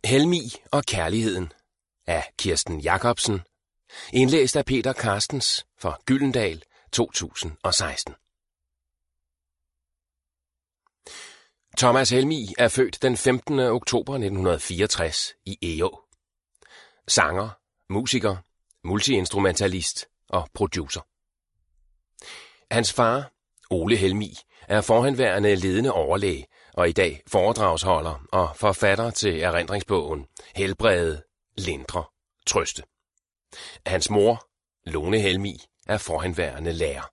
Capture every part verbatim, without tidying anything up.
Helmig og kærligheden af Kirsten Jacobsen, indlæst af Peter Carstens for Gyldendal to tusind og seksten. Thomas Helmig er født den femtende oktober nitten fireogtres i Egå. Sanger, musiker, multiinstrumentalist og producer. Hans far, Ole Helmig, er forhenværende ledende overlæge og i dag foredragsholder og forfatter til erindringsbogen Helbrede, lindre, trøste. Hans mor, Lone Helmig, er forhenværende lærer.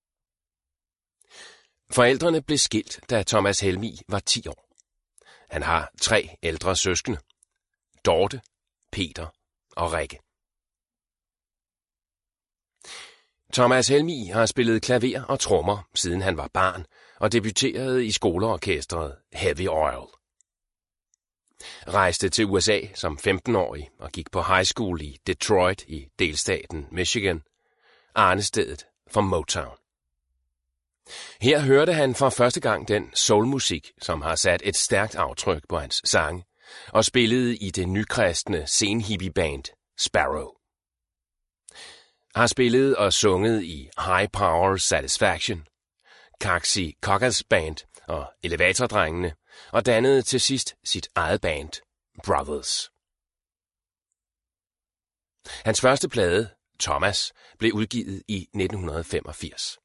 Forældrene blev skilt, da Thomas Helmig var ti år. Han har tre ældre søskende: Dorte, Peter og Rikke. Thomas Helmig har spillet klaver og trommer, siden han var barn, og debuterede i skoleorkestret Heavy Oil. Rejste til U S A som femten-årig og gik på high school i Detroit i delstaten Michigan, arnestedet for Motown. Her hørte han for første gang den soulmusik, som har sat et stærkt aftryk på hans sange, og spillede i det nykristne senhippieband Sparrow. Har spillet og sunget i High Power Satisfaction, Kaxi Cockers Band og Elevatordrengene, og dannede til sidst sit eget band, Brothers. Hans første plade, Thomas, blev udgivet i nitten femogfirs.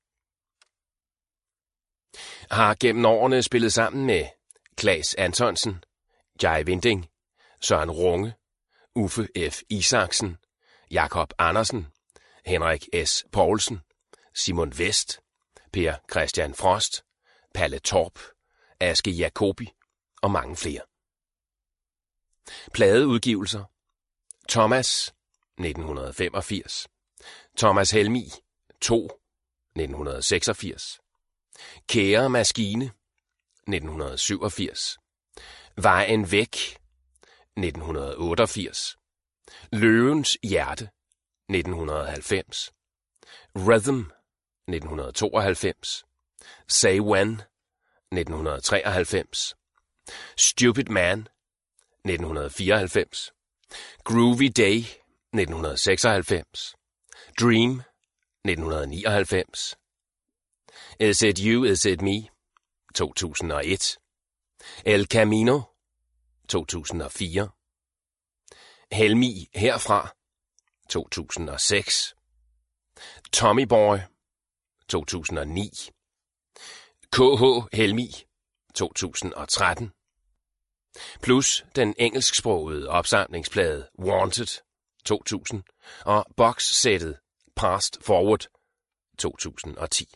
Har gennem årene spillet sammen med Claes Antonsen, Jai Winding, Søren Runge, Uffe F. Isaksen, Jakob Andersen, Henrik S. Poulsen, Simon Vest, Per Christian Frost, Palle Torp, Aske Jacobi og mange flere. Pladeudgivelser: Thomas, nitten femogfirs, Thomas Helmig, to, nitten seksogfirs, Kære Maskine, nitten syvogfirs, Vejen væk, nitten otteogfirs, Løvens hjerte, nitten halvfems, Rhythm, nitten tooghalvfems, Say When, nitten treoghalvfems, Stupid Man, nitten fireoghalvfems, Groovy Day, nitten seksoghalvfems, Dream, nitten nioghalvfems, Is It You, Is It Me, to tusind og et, El Camino, to tusind og fire, Helmig herfra, to tusind og seks, Tommy Boy, to tusind og ni, K H Helmig, to tusind og tretten, plus den engelsksprogede opsamlingsplade Wanted, to tusind, og boxsættet Past Forward, to tusind og ti.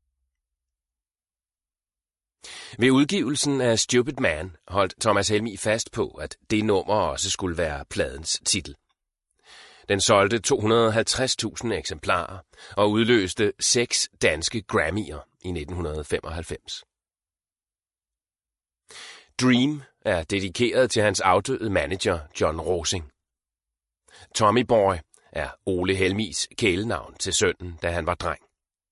Ved udgivelsen af Stupid Man holdt Thomas Helmig fast på, at det nummer også skulle være pladens titel. Den solgte to hundrede og halvtreds tusind eksemplarer og udløste seks danske Grammy'er i nitten femoghalvfems. Dream er dedikeret til hans afdøde manager John Rosing. Tommy Boy er Ole Helmigs kælenavn til sønnen, da han var dreng.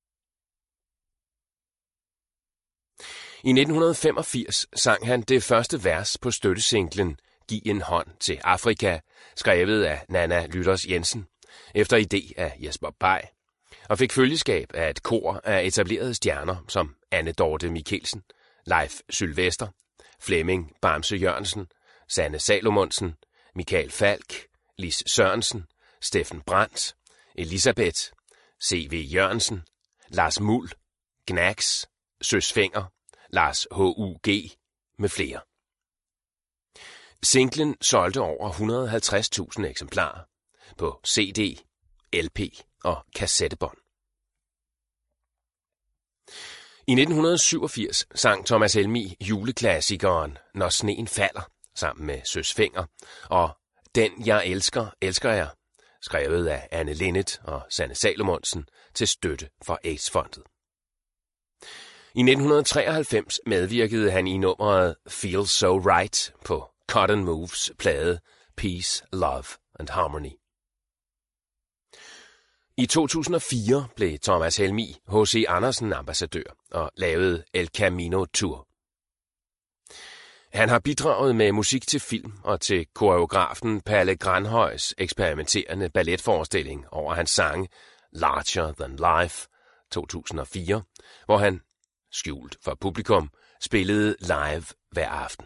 I nitten femogfirs sang han det første vers på støttesinglen Giv en hånd til Afrika, skrevet af Nanna Lytters Jensen, efter idé af Jesper Bay, og fik følgeskab af et kor af etablerede stjerner som Anne Dorte Michelsen, Leif Sylvester, Flemming Bamse Jørgensen, Sanne Salomonsen, Michael Falk, Lis Sørensen, Steffen Brandt, Elisabeth, C V Jørgensen, Lars Muld, Gnax, Søs Fenger, Lars H U G med flere. Singlen solgte over et hundrede og halvtreds tusind eksemplarer på C D, L P og kassettebånd. I nitten syvogfirs sang Thomas Helmig juleklassikeren Når sneen falder sammen med Søs Fenger og Den jeg elsker, elsker jeg, skrevet af Anne Linnet og Sanne Salomonsen til støtte for AIDS-fondet. I nitten treoghalvfems medvirkede han i nummeret Feel So Right på Cotton Moves plade Peace, Love and Harmony. I to tusind og fire blev Thomas Helmig H C Andersen ambassadør og lavede El Camino Tour. Han har bidraget med musik til film og til koreografen Palle Granhøjs eksperimenterende balletforestilling over hans sange Larger Than Life to tusind og fire, hvor han, skjult for publikum, spillede live hver aften.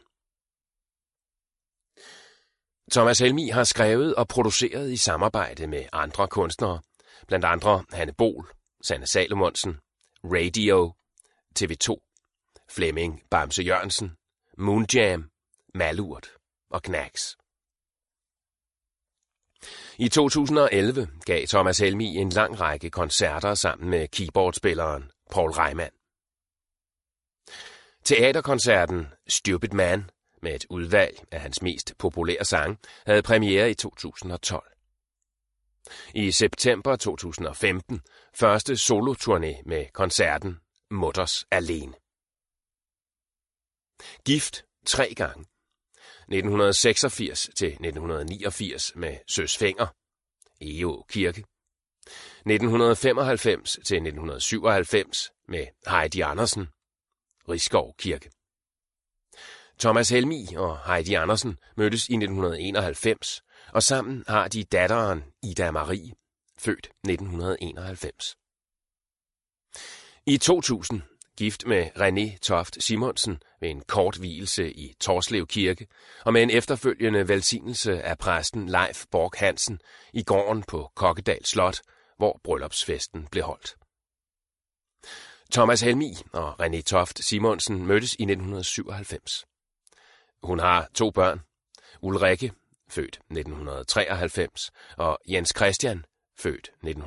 Thomas Helmig har skrevet og produceret i samarbejde med andre kunstnere, blandt andre Hanne Bol, Sanne Salomonsen, Radio, T V to, Flemming Bamse Jørgensen, Moonjam, Malurt og Knacks. I to tusind og elleve gav Thomas Helmig en lang række koncerter sammen med keyboardspilleren Paul Reimann. Teaterkoncerten Stupid Man med et udvalg af hans mest populære sange havde premiere i to tusind og tolv. I september to tusind og femten første soloturné med koncerten Mutters Alene. Gift tre gange. nitten seksogfirs til nitten niogfirs med Søs Fenger, Egå Kirke. nitten femoghalvfems til nitten syvoghalvfems med Heidi Andersen, Risskov Kirke. Thomas Helmig og Heidi Andersen mødtes i nitten enoghalvfems, og sammen har de datteren Ida Marie, født nitten enoghalvfems. I to tusind gift med René Toft Simonsen ved en kort vielse i Torslev Kirke, og med en efterfølgende velsignelse af præsten Leif Borg Hansen i gården på Kokkedal Slot, hvor bryllupsfesten blev holdt. Thomas Helmig og René Toft Simonsen mødtes i nitten syvoghalvfems. Hun har to børn, Ulrikke, født nitten treoghalvfems, og Jens Christian, født nitten